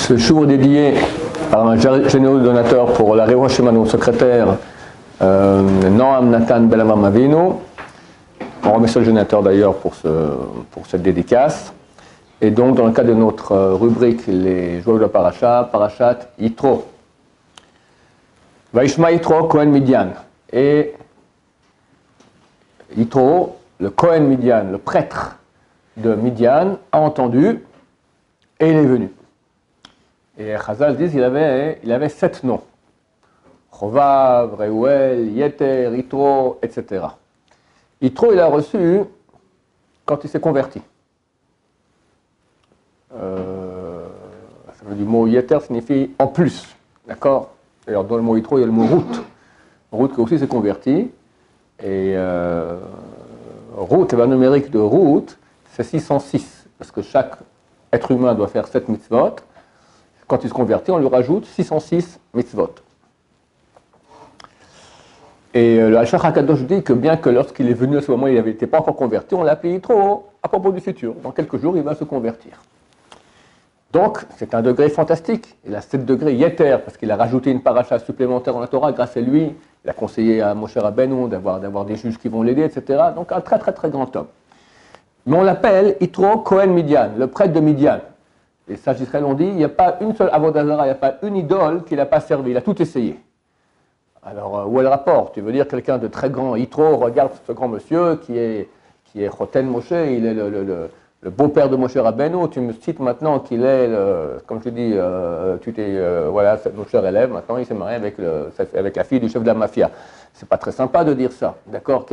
Ce jour dédié par un généreux donateur pour la Réunion chez mon secrétaire Noam Nathan Belavam Avinu. On remercie le donateur d'ailleurs pour cette dédicace. Et donc, dans le cadre de notre rubrique Les Joyaux de la Parashat Yitro. Vaishma Yitro Kohen Midian. Et Yitro, le Kohen Midian, le prêtre de Midian, a entendu et il est venu. Et Chazal dit qu'il avait 7 noms. Chovav, Reuel, Yeter, Yitro, etc. Yitro, il a reçu quand il s'est converti. Ça veut dire, le mot Yeter signifie en plus. D'accord? D'ailleurs, dans le mot Yitro, il y a le mot route. Route qui aussi s'est converti. Et route, le numérique de route, c'est 606. Parce que chaque être humain doit faire 7 mitzvot. Quand il se convertit, on lui rajoute 606 mitzvot. Et le Hachach HaKadosh dit que bien que lorsqu'il est venu à ce moment, il n'était pas encore converti, on l'a appelé Yitro à propos du futur. Dans quelques jours, il va se convertir. Donc, c'est un degré fantastique. Il a 7 degrés Yeter, parce qu'il a rajouté une paracha supplémentaire dans la Torah. Grâce à lui, il a conseillé à Moshe Rabbeinu d'avoir des juges qui vont l'aider, etc. Donc, un très, très, très grand homme. Mais on l'appelle Yitro Kohen Midian, le prêtre de Midian. Les sages d'Israël ont dit, il n'y a pas une seule avodah zara, il n'y a pas une idole qu'il n'a pas servi, il a tout essayé. Alors, où est le rapport? Tu veux dire quelqu'un de très grand, Yitro, regarde ce grand monsieur qui est Choten Moshe, il est le beau-père de Moshe Rabbeinu, tu me cites maintenant qu'il est, comme je dis, voilà, notre cher élève, maintenant il s'est marié avec la fille du chef de la mafia. C'est pas très sympa de dire ça, d'accord?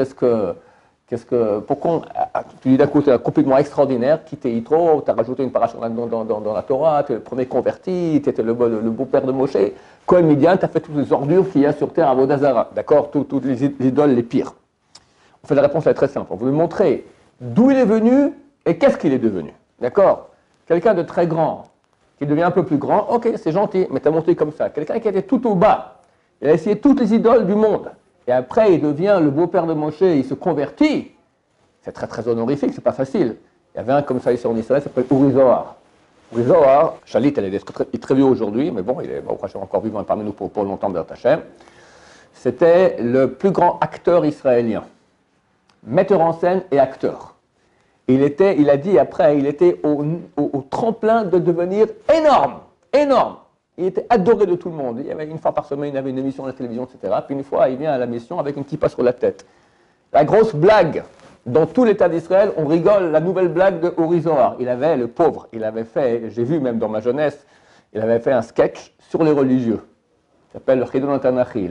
Pourquoi tu dis d'un coup, c'est complètement extraordinaire, quitter Yitro, tu as rajouté une paracha dans la Torah, tu es le premier converti, tu étais le beau-père de Moshe. Kohen Midian, tu as fait toutes les ordures qu'il y a sur terre à Avodah Zara, d'accord? Toutes les idoles les pires. En fait, la réponse est très simple. On veut lui montrer d'où il est venu et qu'est-ce qu'il est devenu, d'accord? Quelqu'un de très grand, qui devient un peu plus grand, ok, c'est gentil, mais tu as monté comme ça. Quelqu'un qui était tout au bas, il a essayé toutes les idoles du monde. Et après, il devient le beau-père de Moshe, il se convertit. C'est très très honorifique, c'est pas facile. Il y avait un comme ça ici en Israël, il s'appelle Uri Zohar. Uri Zohar, Shalit, il est très vieux aujourd'hui, mais bon, il est encore vivant parmi nous pour longtemps, B'ezrat Hashem. C'était le plus grand acteur israélien, metteur en scène et acteur. Il a dit après, il était au tremplin de devenir énorme, énorme. Il était adoré de tout le monde. Il y avait une fois par semaine, il avait une émission à la télévision, etc. Puis une fois, il vient à la mission avec une kippa sur la tête. La grosse blague, dans tout l'État d'Israël, on rigole, la nouvelle blague de Uri Zohar. Le pauvre, il avait fait, j'ai vu même dans ma jeunesse, il avait fait un sketch sur les religieux. Il s'appelle le Chidon Tanachi,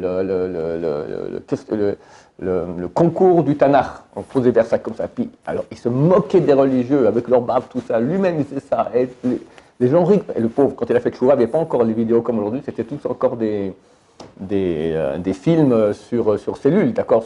le concours du Tanakh. On posait vers ça comme ça. Puis, alors, il se moquait des religieux avec leur barbe, tout ça. Lui-même, il faisait ça. Et les gens rigolent. Et le pauvre, quand il a fait Tchouva, il n'y avait pas encore les vidéos comme aujourd'hui, c'était tous encore des films sur cellules, d'accord,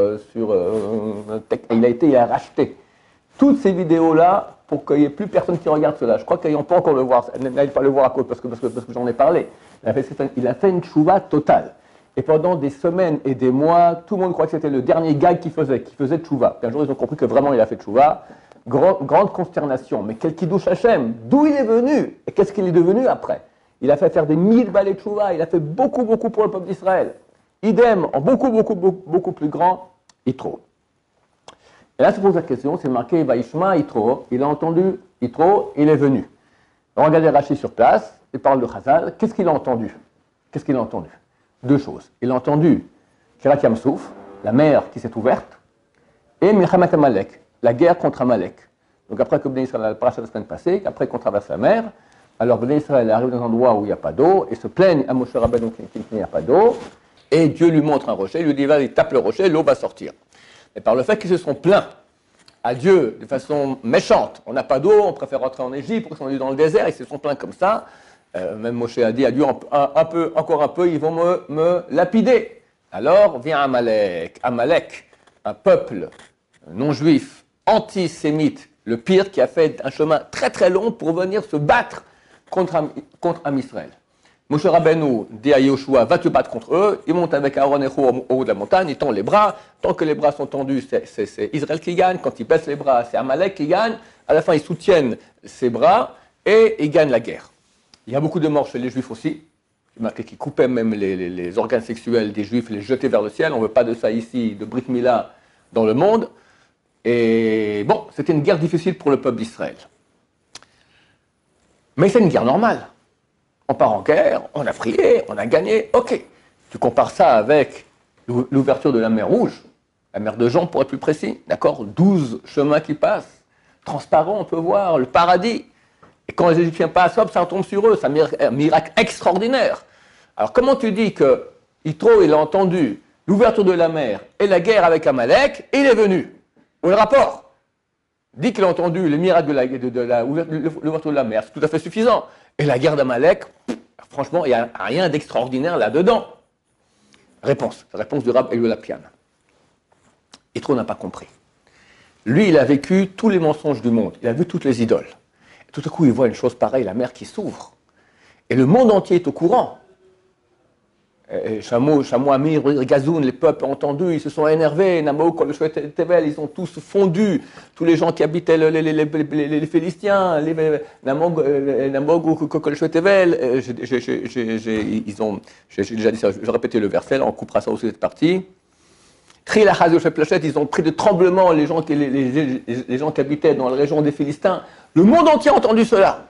il a racheté toutes ces vidéos-là pour qu'il n'y ait plus personne qui regarde cela. Je crois qu'ils n'ont pas encore le voir, n'allez pas le voir à cause parce que j'en ai parlé. Il a fait une tchouva totale. Et pendant des semaines et des mois, tout le monde croyait que c'était le dernier gag qu'il faisait tchouva. Puis un jour, ils ont compris que vraiment il a fait tchouva. Grande consternation. Mais quel kiddush Hashem, d'où il est venu et qu'est-ce qu'il est devenu après? Il a fait faire des 1000 balais de tchouva, il a fait beaucoup pour le peuple d'Israël. Idem, en beaucoup plus grand, Yitro. Et là, se pose la question, c'est marqué Vaishma Yitro, il a entendu Yitro, il est venu. On regarde Rashi sur place, il parle de Chazal, qu'est-ce qu'il a entendu? Deux choses. Il a entendu Kirat Yamsouf, la mer qui s'est ouverte, et Milchamat Amalek, la guerre contre Amalek. Donc après que Bnei Israël a le parachat la semaine passée, après qu'on traverse la mer, alors Bnei Israël arrive dans un endroit où il n'y a pas d'eau, et se plaigne à Moshe Rabbeinu qu'il n'y a pas d'eau, et Dieu lui montre un rocher, il lui dit, il tape le rocher, l'eau va sortir. Et par le fait qu'ils se sont plaints à Dieu de façon méchante, on n'a pas d'eau, on préfère rentrer en Égypte, pour qu'ils sont dans le désert, ils se sont plaints comme ça, même Moshe a dit à Dieu, encore un peu, ils vont me lapider. Alors vient Amalek, un peuple non-juif, antisémite, le pire, qui a fait un chemin très très long pour venir se battre contre Am Israël. Moshe Rabbeinu dit à Yoshua, va te battre contre eux. Il monte avec Aaron et Hur au haut de la montagne, il tend les bras. Tant que les bras sont tendus, c'est Israël qui gagne. Quand il baisse les bras, c'est Amalek qui gagne. À la fin, ils soutiennent ses bras et ils gagnent la guerre. Il y a beaucoup de morts chez les Juifs aussi, qui coupaient même les organes sexuels des Juifs et les jetaient vers le ciel. On ne veut pas de ça ici, de Brit Mila dans le monde. Et bon, c'était une guerre difficile pour le peuple d'Israël. Mais c'est une guerre normale. On part en guerre, on a prié, on a gagné, ok. Tu compares ça avec l'ouverture de la mer Rouge, la mer de Jean pour être plus précis, d'accord, 12 chemins qui passent, transparents, on peut voir le paradis. Et quand les Égyptiens passent, hop, ça tombe sur eux, c'est un miracle extraordinaire. Alors comment tu dis que Yitro, il a entendu l'ouverture de la mer et la guerre avec Amalek, et il est venu? Où est le rapport? Dit qu'il a entendu les miracles de l'ouverture de la mer, c'est tout à fait suffisant. Et la guerre d'Amalek, franchement, il n'y a rien d'extraordinaire là-dedans. Réponse du Rav Elio Lapian. Yitro n'a pas compris. Lui, il a vécu tous les mensonges du monde, il a vu toutes les idoles. Et tout à coup, il voit une chose pareille, la mer qui s'ouvre. Et le monde entier est au courant. Chameau, Amir, Gazoun, les peuples ont entendu, ils se sont énervés, Namo, Kolchouet, Tevel, ils ont tous fondu, tous les gens qui habitaient les Philistins, Namo, Kolchouet, Tevel, j'ai déjà dit ça, je vais répéter le verset, là, on coupera ça aussi cette partie. Ils ont pris de tremblements les gens qui habitaient dans la région des Philistins. Le monde entier a entendu cela.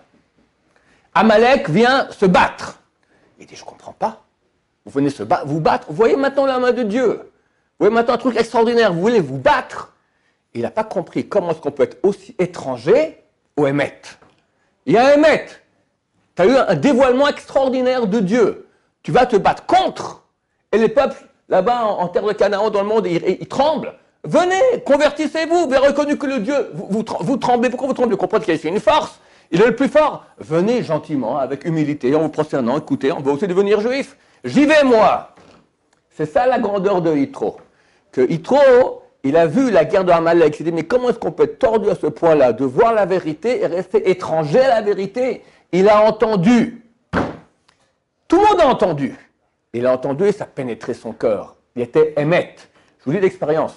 Amalek vient se battre. Il dit, je ne comprends pas. Vous venez vous battre. Vous voyez maintenant la main de Dieu. Vous voyez maintenant un truc extraordinaire. Vous voulez vous battre. Il n'a pas compris comment est-ce qu'on peut être aussi étranger au Hémet. Il y a un Hémet. Tu as eu un dévoilement extraordinaire de Dieu. Tu vas te battre contre. Et les peuples, là-bas, en terre de Canaan, dans le monde, ils tremblent. Venez, convertissez-vous. Vous avez reconnu que le Dieu, vous tremblez. Pourquoi vous tremblez? Vous comprenez qu'il y a une force. Il est le plus fort. Venez gentiment, avec humilité, en vous prosternant. Écoutez, on va aussi devenir juif. J'y vais, moi. C'est ça la grandeur de Yitro. Que Yitro, il a vu la guerre de Amalek. Il s'est dit, mais comment est-ce qu'on peut être tordu à ce point-là, de voir la vérité et rester étranger à la vérité? Il a entendu. Tout le monde a entendu. Il a entendu et ça a pénétré son cœur. Il était émette. Je vous dis d'expérience.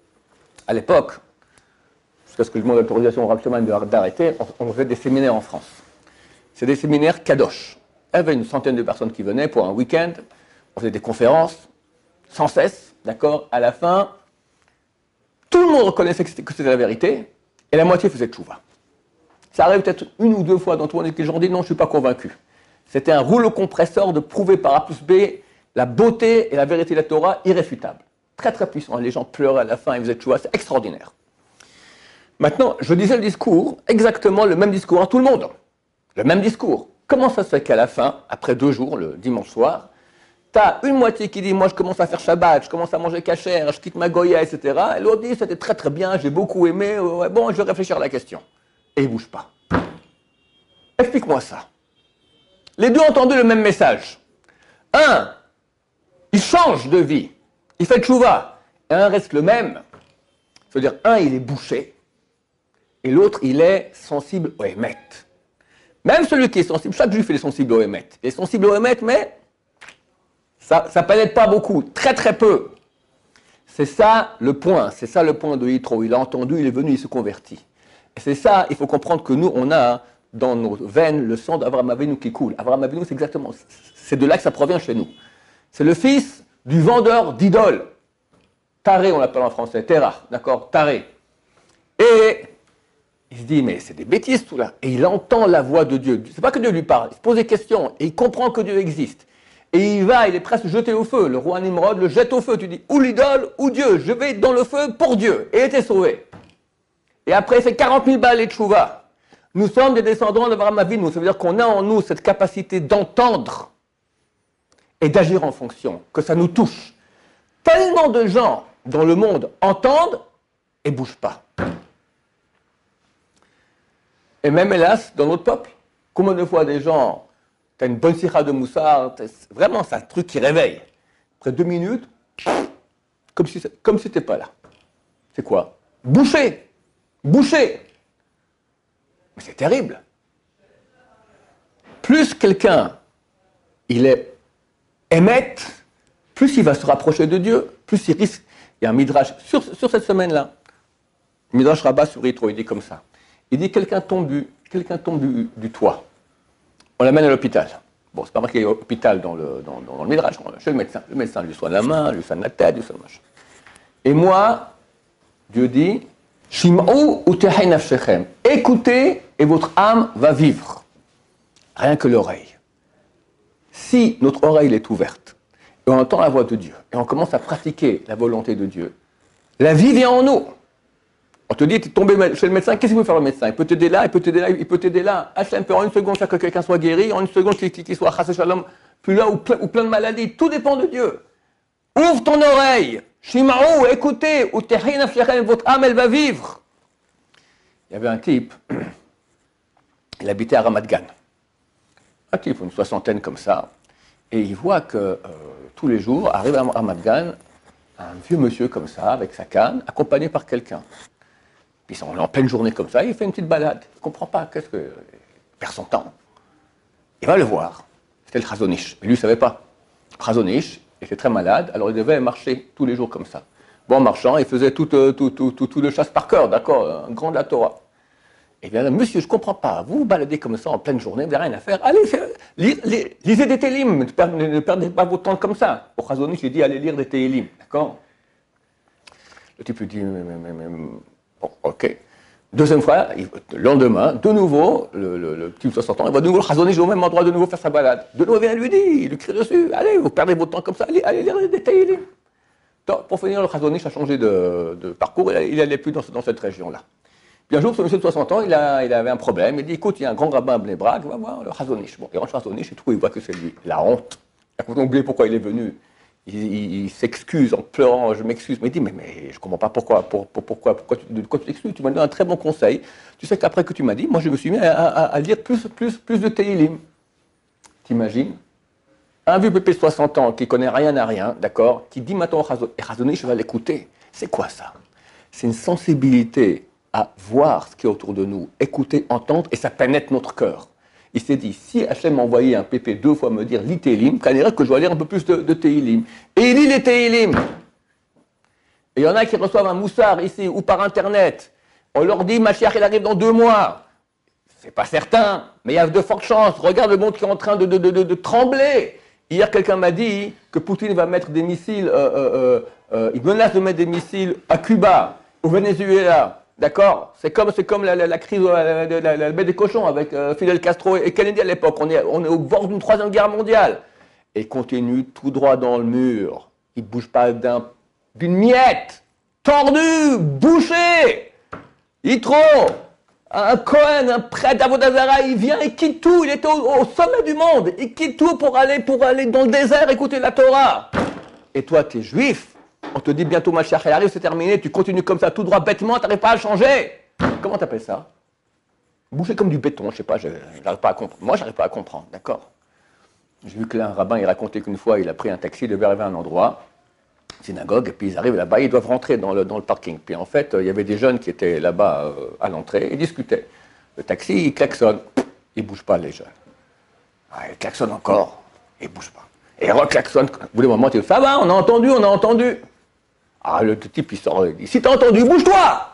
À l'époque, jusqu'à ce que je demande l'autorisation au Rav Shlomo d'arrêter, on faisait des séminaires en France. C'est des séminaires kadosh. Il y avait une centaine de personnes qui venaient pour un week-end. On faisait des conférences, sans cesse, d'accord. À la fin, tout le monde reconnaissait que c'était la vérité, et la moitié faisait tchouva. Ça arrive peut-être une ou deux fois dans tout le monde, et les gens disent non, je ne suis pas convaincu. C'était un rouleau compresseur de prouver par A plus B la beauté et la vérité de la Torah irréfutable. Très très puissant. Les gens pleuraient à la fin, ils faisaient tchouva, c'est extraordinaire. Maintenant, je disais le discours, exactement le même discours à tout le monde. Le même discours. Comment ça se fait qu'à la fin, après 2 jours, le dimanche soir, tu as une moitié qui dit « moi je commence à faire Shabbat, je commence à manger kasher, je quitte ma goya, etc. » Et l'autre dit « c'était très très bien, j'ai beaucoup aimé, ouais, bon, je vais réfléchir à la question. » Et il ne bouge pas. Explique-moi ça. Les deux ont entendu le même message. Un, il change de vie, il fait tchouva, et un reste le même. C'est-à-dire, un, il est bouché, et l'autre, il est sensible au Hémet. Même celui qui est sensible, chaque juif il est sensible au Hémet. Il est sensible au Hémet, mais ça ne pénètre pas beaucoup, très très peu. C'est ça le point de Yitro. Il a entendu, il est venu, il se convertit. Et c'est ça, il faut comprendre que nous, on a dans nos veines le sang d'Avraham Avinu qui coule. Avraham Avinu, c'est exactement, c'est de là que ça provient chez nous. C'est le fils du vendeur d'idoles. Taré, on l'appelle en français, Terah, d'accord, Taré. Et il se dit, mais c'est des bêtises tout là. Et il entend la voix de Dieu. C'est pas que Dieu lui parle, il se pose des questions et il comprend que Dieu existe. Et il est presque jeté au feu. Le roi Nimrod le jette au feu. Tu dis, ou l'idole, ou Dieu. Je vais dans le feu pour Dieu. Et il était sauvé. Et après, il fait 40 000 balles et tchouva. Nous sommes des descendants d'Avraham Avinu. Ça veut dire qu'on a en nous cette capacité d'entendre et d'agir en fonction, que ça nous touche. Tellement de gens dans le monde entendent et ne bougent pas. Et même, hélas, dans notre peuple, combien de fois des gens, tu as une bonne sikha de moussard, vraiment, c'est un truc qui réveille. Après 2 minutes, comme si tu n'étais pas là. C'est quoi? Boucher. Boucher. Mais c'est terrible. Plus quelqu'un, il est émette, plus il va se rapprocher de Dieu, plus il risque. Il y a un midrash sur cette semaine-là. Midrash Rabbah sur Yitro, il dit comme ça. Il dit quelqu'un tombe du toit. On l'amène à l'hôpital. Bon, c'est pas marqué hôpital dans le Midrash, chez le médecin. Le médecin lui soigne la main, lui soigne la tête, lui soigne le machin. Et moi, Dieu dit, Shim'u utehay nafshechem. Écoutez et votre âme va vivre. Rien que l'oreille. Si notre oreille est ouverte, et on entend la voix de Dieu, et on commence à pratiquer la volonté de Dieu, la vie vient en nous. On te dit, tu es tombé chez le médecin, qu'est-ce qu'il veut faire le médecin? Il peut t'aider là, il peut t'aider là, il peut t'aider là. Hachem peut en une seconde faire que quelqu'un soit guéri, en une seconde qu'il soit chassé shalom, plus là, ou plein de maladies. Tout dépend de Dieu. Ouvre ton oreille. Shima'u, écoutez, ou tehin afshechem, votre âme, elle va vivre. Il y avait un type, il habitait à Ramat Gan. Un type, une soixantaine comme ça, et il voit que tous les jours, arrive à Ramat Gan, un vieux monsieur comme ça, avec sa canne, accompagné par quelqu'un. Puis on est en pleine journée comme ça, il fait une petite balade. Il ne comprend pas, qu'est-ce que... Il perd son temps. Il va le voir. C'était le Chazon Ish. Mais lui, il ne savait pas. Le Chazon Ish était très malade, alors il devait marcher tous les jours comme ça. Bon, en marchant, il faisait tout le chasse par cœur, d'accord, un grand de la Torah. Et bien, monsieur, je ne comprends pas, vous vous baladez comme ça en pleine journée, vous n'avez rien à faire, allez, lisez des télim, ne perdez pas votre temps comme ça. Au Chazon Ish, il dit, allez lire des télim, d'accord? Le type lui dit, bon, ok. Deuxième fois, le lendemain, de nouveau, le type de 60 ans, il va de nouveau le Chazon Ish au même endroit, de nouveau faire sa balade. De nouveau, il vient lui dire, il lui crie dessus, allez, vous perdez votre temps comme ça, allez lire des télim. Pour finir, le Chazon Ish a changé de parcours, il n'allait plus dans cette région-là. Puis un jour, ce monsieur de 60 ans, il avait un problème. Il dit, écoute, il y a un grand rabbin à Bnei Brak, va voir le Chazon Ish. Bon, il rentre le Chazon Ish et tout, il voit que c'est lui. La honte. Quand on oublie pourquoi il est venu, il s'excuse en pleurant, je m'excuse. Mais il dit, mais je ne comprends pas pourquoi tu t'excuses. Tu m'as donné un très bon conseil. Tu sais qu'après que tu m'as dit, moi je me suis mis à lire plus de Tehillim. T'imagines? Un vieux pépé de 60 ans qui ne connaît rien à rien, d'accord, qui dit maintenant au Chazon Ish, je vais l'écouter. C'est quoi ça? C'est une sensibilité à voir ce qui est autour de nous, écouter, entendre, et ça pénètre notre cœur. Il s'est dit, si Hachem m'a envoyé un pépé 2 fois me dire, lis Tehillim, qu'il dirait que je dois lire un peu plus de Tehillim. Et il lit les Tehillim. Et il y en a qui reçoivent un moussard ici, ou par Internet. On leur dit, Mashiach, il arrive dans 2 mois. C'est pas certain, mais il y a de fortes chances. Regarde le monde qui est en train de trembler. Hier, quelqu'un m'a dit que Poutine va mettre des missiles, il menace de mettre des missiles à Cuba, au Venezuela. D'accord? C'est comme la crise de la baie des cochons avec Fidel Castro et Kennedy à l'époque. On est au bord d'une 3e guerre mondiale. Et il continue tout droit dans le mur. Il ne bouge pas d'une miette. Tordu, bouché. Yitro, un Cohen, un prêtre d'Avodazara, il vient et quitte tout. Il était au sommet du monde. Il quitte tout pour aller dans le désert écouter la Torah. Et toi, tu es juif. On te dit bientôt Mashiach arrive, c'est terminé, tu continues comme ça tout droit bêtement, tu n'arrives pas à changer. Comment tu appelles ça? Boucher comme du béton, je sais pas, j'arrive pas à comprendre. Moi, j'arrive pas à comprendre, d'accord? J'ai vu que là, un rabbin, il racontait qu'une fois, il a pris un taxi, il devait arriver à un endroit, synagogue, et puis ils arrivent là-bas, ils doivent rentrer dans le parking. Puis en fait, il y avait des jeunes qui étaait là-bas à l'entrée, ils discutaient. Le taxi, il klaxonne, il bouge pas les jeunes. Ah, il klaxonne encore, il bouge pas. Et reclaxonne, au bout d'un moment, il dit, ça va, on a entendu. Ah, le type, il sort, il dit, si t'as entendu, bouge-toi!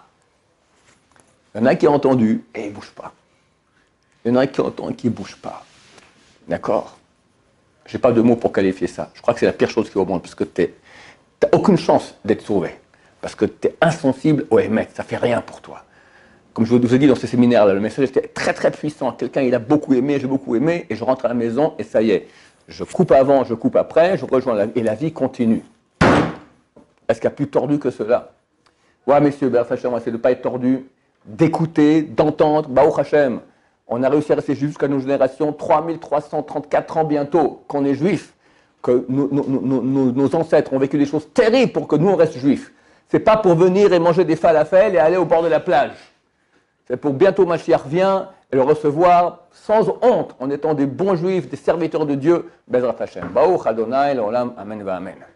Il y en a qui ont entendu, et il ne bouge pas. Il y en a qui entendent et qui ne bougent pas. D'accord? Je n'ai pas de mots pour qualifier ça. Je crois que c'est la pire chose qui est au monde, parce que tu n'as aucune chance d'être sauvé. Parce que tu es insensible au émet, ça ne fait rien pour toi. Comme je vous ai dit dans ce séminaire-là, le message était très très puissant. Quelqu'un, il a beaucoup aimé, j'ai beaucoup aimé, et je rentre à la maison, et ça y est. Je coupe avant, je coupe après, je rejoins et la vie continue. Est-ce qu'il y a plus tordu que cela? Ouais, messieurs, Baruch Hashem, on va essayer de ne pas être tordu, d'écouter, d'entendre. Baruch Hashem, on a réussi à rester jusqu'à nos générations, 3334 ans bientôt, qu'on est juifs, que nos ancêtres ont vécu des choses terribles pour que nous, on reste juifs. Ce n'est pas pour venir et manger des falafels et aller au bord de la plage. C'est pour bientôt Mashiach vient et le recevoir sans honte, en étant des bons juifs, des serviteurs de Dieu. Bezrat Hashem. Baruch Adonai, l'olam, amen va amen.